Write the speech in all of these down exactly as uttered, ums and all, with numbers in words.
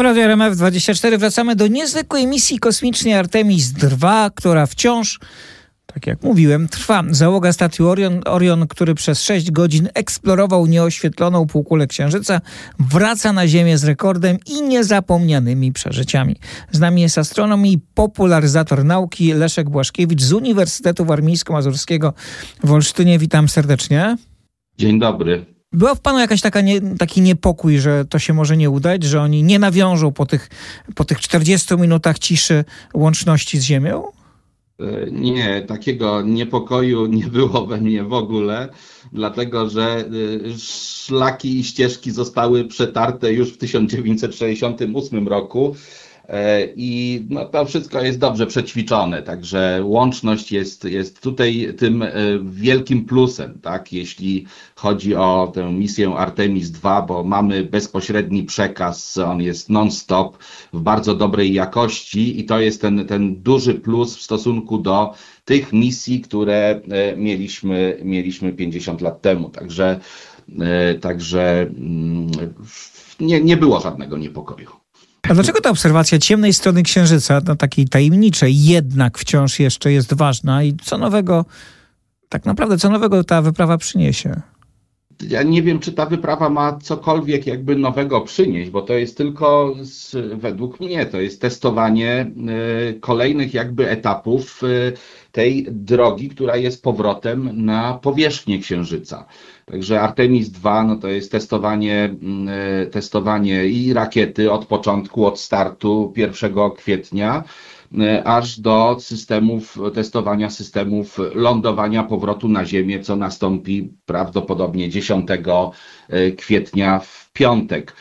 W Radiu R M F dwadzieścia cztery wracamy do niezwykłej misji kosmicznej Artemis dwa, która wciąż, tak jak mówiłem, trwa. Załoga statku Orion, Orion, który przez sześć godzin eksplorował nieoświetloną półkulę Księżyca, wraca na Ziemię z rekordem i niezapomnianymi przeżyciami. Z nami jest astronom i popularyzator nauki Leszek Błaszkiewicz z Uniwersytetu Warmińsko-Mazurskiego w Olsztynie. Witam serdecznie. Dzień dobry. Była w panu jakaś taka nie, taki niepokój, że to się może nie udać, że oni nie nawiążą po tych, po tych czterdziestu minutach ciszy łączności z Ziemią? Nie, takiego niepokoju nie było we mnie w ogóle, dlatego że szlaki i ścieżki zostały przetarte już w tysiąc dziewięćset sześćdziesiątym ósmym roku. I no, to wszystko jest dobrze przećwiczone, także łączność jest, jest tutaj tym wielkim plusem, tak, jeśli chodzi o tę misję Artemis dwa, bo mamy bezpośredni przekaz, on jest non-stop, w bardzo dobrej jakości i to jest ten, ten duży plus w stosunku do tych misji, które mieliśmy, mieliśmy pięćdziesiąt lat temu, także, także nie, nie było żadnego niepokoju. A dlaczego ta obserwacja ciemnej strony Księżyca, no takiej tajemniczej, jednak wciąż jeszcze jest ważna i co nowego, tak naprawdę co nowego ta wyprawa przyniesie? Ja nie wiem, czy ta wyprawa ma cokolwiek jakby nowego przynieść, bo to jest tylko, z, według mnie, to jest testowanie y, kolejnych jakby etapów y, tej drogi, która jest powrotem na powierzchnię Księżyca. Także Artemis dwa, no to jest testowanie, y, testowanie i rakiety od początku, od startu pierwszego kwietnia, aż do systemów, testowania systemów lądowania, powrotu na Ziemię, co nastąpi prawdopodobnie dziesiątego kwietnia w piątek.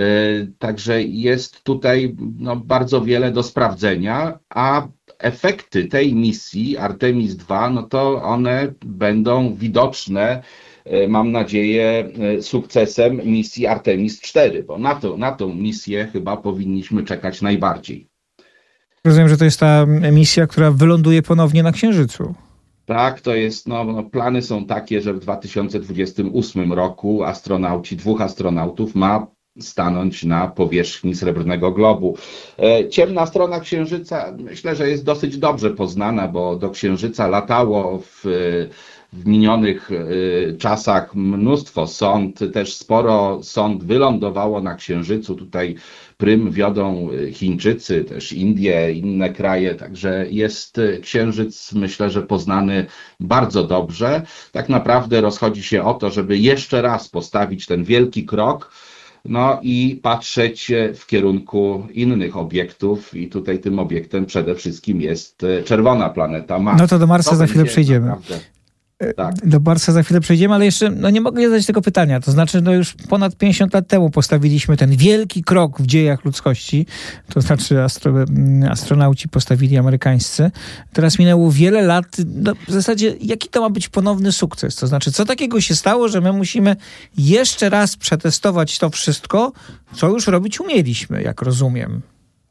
Także jest tutaj no, bardzo wiele do sprawdzenia, a efekty tej misji Artemis dwa, no to one będą widoczne, mam nadzieję, sukcesem misji Artemis cztery, bo na, to, na tą misję chyba powinniśmy czekać najbardziej. Rozumiem, że to jest ta misja, która wyląduje ponownie na Księżycu. Tak, to jest, no, no plany są takie, że w dwa tysiące dwudziestym ósmym roku astronauci, dwóch astronautów ma stanąć na powierzchni Srebrnego Globu. E, ciemna strona Księżyca myślę, że jest dosyć dobrze poznana, bo do Księżyca latało w W minionych czasach mnóstwo sond, też sporo sond wylądowało na Księżycu. Tutaj prym wiodą Chińczycy, też Indie, inne kraje, także jest Księżyc, myślę, że poznany bardzo dobrze. Tak naprawdę rozchodzi się o to, żeby jeszcze raz postawić ten wielki krok, no i patrzeć w kierunku innych obiektów i tutaj tym obiektem przede wszystkim jest czerwona planeta Mars. No to do Marsa to za chwilę przejdziemy. Naprawdę... Tak. Do Marsa za chwilę przejdziemy, ale jeszcze no nie mogę nie zadać tego pytania. To znaczy, no już ponad pięćdziesiąt lat temu postawiliśmy ten wielki krok w dziejach ludzkości. To znaczy astro, astronauci postawili amerykańscy. Teraz minęło wiele lat. No, w zasadzie jaki to ma być ponowny sukces? To znaczy, co takiego się stało, że my musimy jeszcze raz przetestować to wszystko, co już robić umieliśmy, jak rozumiem.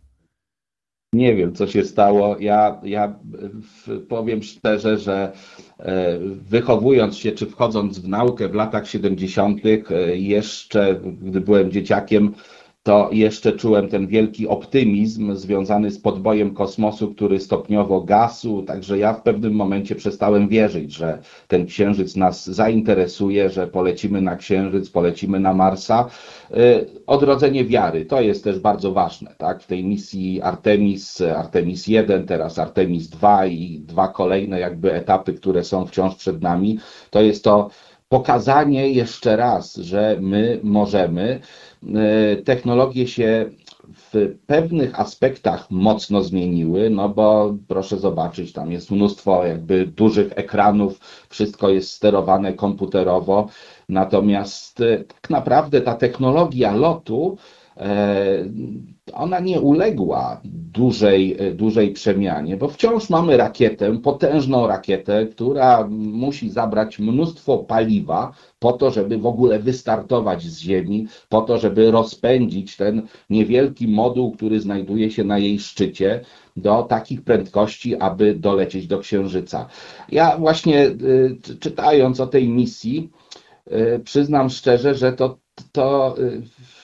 Nie wiem, co się stało. Ja, ja powiem szczerze, że wychowując się czy wchodząc w naukę w latach siedemdziesiątych, jeszcze gdy byłem dzieciakiem, to jeszcze czułem ten wielki optymizm związany z podbojem kosmosu, który stopniowo gasł, także ja w pewnym momencie przestałem wierzyć, że ten Księżyc nas zainteresuje, że polecimy na Księżyc, polecimy na Marsa. Odrodzenie wiary, to jest też bardzo ważne, tak? W tej misji Artemis, Artemis jeden, teraz Artemis dwa i dwa kolejne jakby etapy, które są wciąż przed nami, to jest to pokazanie jeszcze raz, że my możemy. Technologie się w pewnych aspektach mocno zmieniły, no bo proszę zobaczyć, tam jest mnóstwo jakby dużych ekranów, wszystko jest sterowane komputerowo, natomiast tak naprawdę ta technologia lotu, ona nie uległa dużej, dużej przemianie, bo wciąż mamy rakietę, potężną rakietę, która musi zabrać mnóstwo paliwa po to, żeby w ogóle wystartować z Ziemi, po to, żeby rozpędzić ten niewielki moduł, który znajduje się na jej szczycie, do takich prędkości, aby dolecieć do Księżyca. Ja właśnie czytając o tej misji, przyznam szczerze, że to, to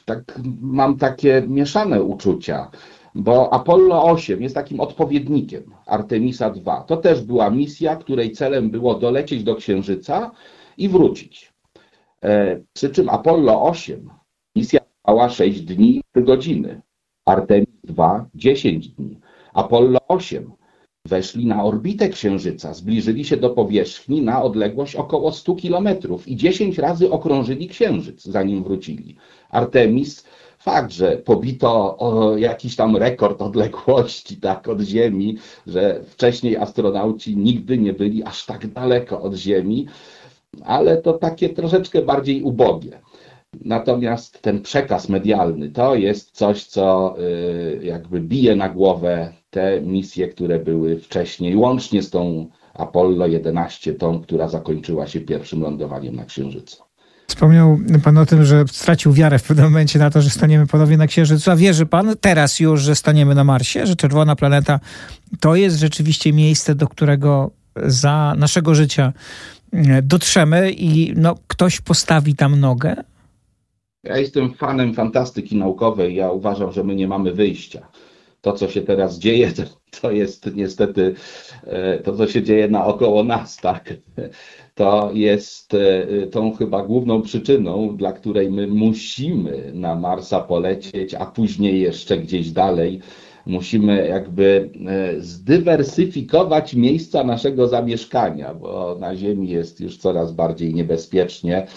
tak mam takie mieszane uczucia, bo Apollo osiem jest takim odpowiednikiem Artemisa dwa. To też była misja, której celem było dolecieć do Księżyca i wrócić. Przy czym Apollo osiem misja trwała sześć dni i trzy godziny, Artemis dwa dziesięć dni. Apollo osiem weszli na orbitę Księżyca, zbliżyli się do powierzchni na odległość około stu kilometrów i dziesięć razy okrążyli Księżyc, zanim wrócili. Artemis, fakt, że pobito o jakiś tam rekord odległości tak, od Ziemi, że wcześniej astronauci nigdy nie byli aż tak daleko od Ziemi, ale to takie troszeczkę bardziej ubogie. Natomiast ten przekaz medialny to jest coś, co jakby bije na głowę te misje, które były wcześniej, łącznie z tą Apollo jedenaście, tą, która zakończyła się pierwszym lądowaniem na Księżycu. Wspomniał pan o tym, że stracił wiarę w pewnym momencie na to, że staniemy ponownie na Księżycu. A wierzy pan teraz już, że staniemy na Marsie, że czerwona planeta to jest rzeczywiście miejsce, do którego za naszego życia dotrzemy i no, ktoś postawi tam nogę? Ja jestem fanem fantastyki naukowej. Ja uważam, że my nie mamy wyjścia. To, co się teraz dzieje, to, to jest niestety to, co się dzieje naokoło nas, tak? To jest tą chyba główną przyczyną, dla której my musimy na Marsa polecieć, a później jeszcze gdzieś dalej. Musimy jakby zdywersyfikować miejsca naszego zamieszkania, bo na Ziemi jest już coraz bardziej niebezpiecznie.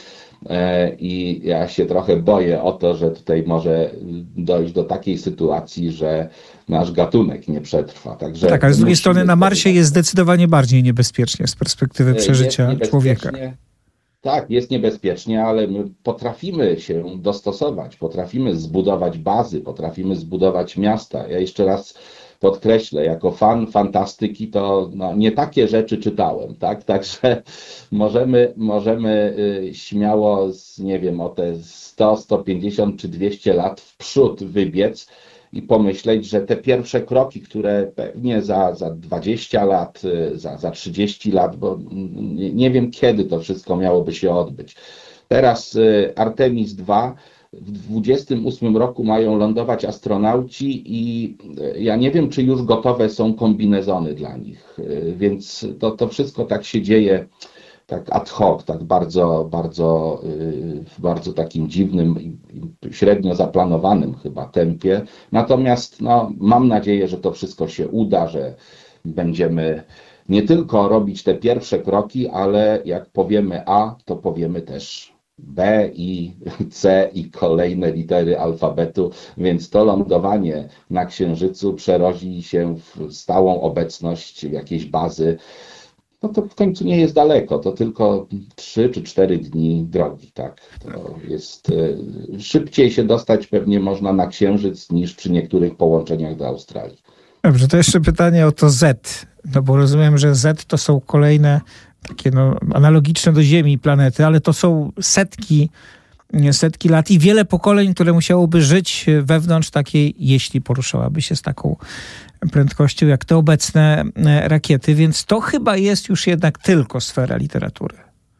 I ja się trochę boję o to, że tutaj może dojść do takiej sytuacji, że nasz gatunek nie przetrwa. Także tak, ale z drugiej strony na Marsie jest zdecydowanie bardziej niebezpiecznie z perspektywy przeżycia człowieka. Tak, jest niebezpiecznie, ale my potrafimy się dostosować, potrafimy zbudować bazy, potrafimy zbudować miasta. Ja jeszcze raz podkreślę, jako fan fantastyki to no, nie takie rzeczy czytałem, tak? Także możemy, możemy śmiało, z, nie wiem, o te sto, sto pięćdziesiąt czy dwieście lat w przód wybiec i pomyśleć, że te pierwsze kroki, które pewnie za, za dwadzieścia lat, za, za trzydzieści lat, bo nie, nie wiem kiedy to wszystko miałoby się odbyć. Teraz Artemis dwa, w dwudziestym ósmym roku mają lądować astronauci i ja nie wiem, czy już gotowe są kombinezony dla nich, więc to, to wszystko tak się dzieje tak ad hoc, tak bardzo, bardzo, w bardzo takim dziwnym i średnio zaplanowanym chyba tempie. Natomiast no, mam nadzieję, że to wszystko się uda, że będziemy nie tylko robić te pierwsze kroki, ale jak powiemy A, to powiemy też B i C i kolejne litery alfabetu, więc to lądowanie na Księżycu przerodzi się w stałą obecność jakiejś bazy. No to w końcu nie jest daleko, to tylko trzy czy cztery dni drogi, tak. To jest, szybciej się dostać pewnie można na Księżyc niż przy niektórych połączeniach do Australii. Dobrze, to jeszcze pytanie o to Z, no bo rozumiem, że Z to są kolejne takie no, analogiczne do Ziemi planety, ale to są setki, setki lat i wiele pokoleń, które musiałoby żyć wewnątrz takiej, jeśli poruszałaby się z taką prędkością jak te obecne rakiety, więc to chyba jest już jednak tylko sfera literatury.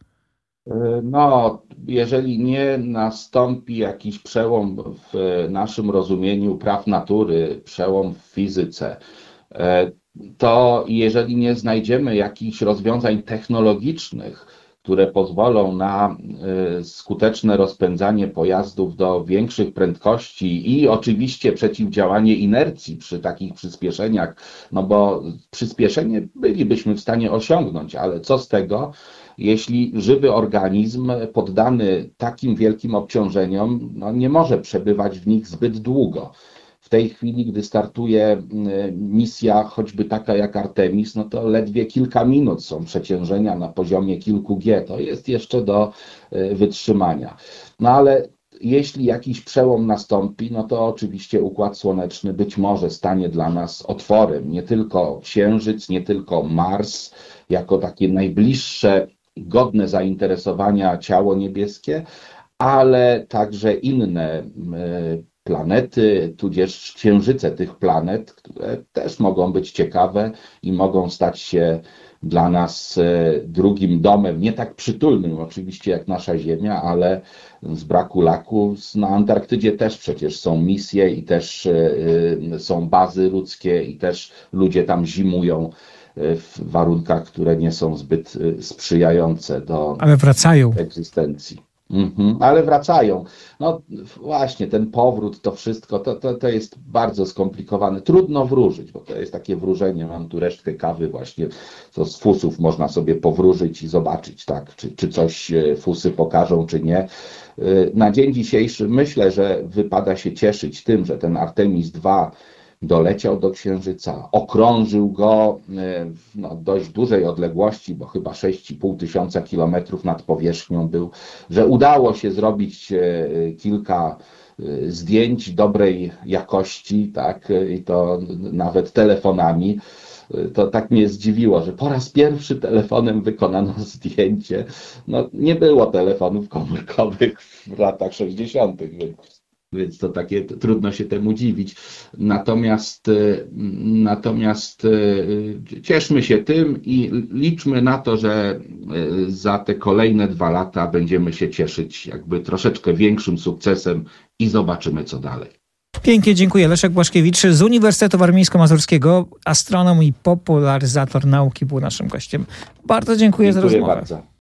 No, jeżeli nie nastąpi jakiś przełom w naszym rozumieniu praw natury, przełom w fizyce, to jeżeli nie znajdziemy jakichś rozwiązań technologicznych, które pozwolą na skuteczne rozpędzanie pojazdów do większych prędkości i oczywiście przeciwdziałanie inercji przy takich przyspieszeniach, no bo przyspieszenie bylibyśmy w stanie osiągnąć, ale co z tego, jeśli żywy organizm poddany takim wielkim obciążeniom no nie może przebywać w nich zbyt długo. W tej chwili, gdy startuje misja choćby taka jak Artemis, no to ledwie kilka minut są przeciążenia na poziomie kilku G. To jest jeszcze do wytrzymania. No ale jeśli jakiś przełom nastąpi, no to oczywiście Układ Słoneczny być może stanie dla nas otworem. Nie tylko Księżyc, nie tylko Mars, jako takie najbliższe, godne zainteresowania ciało niebieskie, ale także inne planety, tudzież księżyce tych planet, które też mogą być ciekawe i mogą stać się dla nas drugim domem, nie tak przytulnym oczywiście jak nasza Ziemia, ale z braku laku na Antarktydzie też przecież są misje i też są bazy ludzkie i też ludzie tam zimują w warunkach, które nie są zbyt sprzyjające do Ale wracają. egzystencji. Mhm, ale wracają. No właśnie, ten powrót, to wszystko, to, to, to jest bardzo skomplikowane. Trudno wróżyć, bo to jest takie wróżenie. Mam tu resztkę kawy właśnie, co z fusów można sobie powróżyć i zobaczyć, tak, czy, czy coś fusy pokażą, czy nie. Na dzień dzisiejszy myślę, że wypada się cieszyć tym, że ten Artemis dwa doleciał do Księżyca, okrążył go w no, dość dużej odległości, bo chyba sześć i pół tysiąca kilometrów nad powierzchnią był, że udało się zrobić kilka zdjęć dobrej jakości, tak, i to nawet telefonami. To tak mnie zdziwiło, że po raz pierwszy telefonem wykonano zdjęcie. No, nie było telefonów komórkowych w latach sześćdziesiątych, więc Więc to takie, to trudno się temu dziwić. Natomiast, natomiast cieszmy się tym i liczmy na to, że za te kolejne dwa lata będziemy się cieszyć jakby troszeczkę większym sukcesem i zobaczymy, co dalej. Pięknie dziękuję. Leszek Błaszkiewicz z Uniwersytetu Warmińsko-Mazurskiego, astronom i popularyzator nauki, był naszym gościem. Bardzo dziękuję, Dziękuję za rozmowę. bardzo.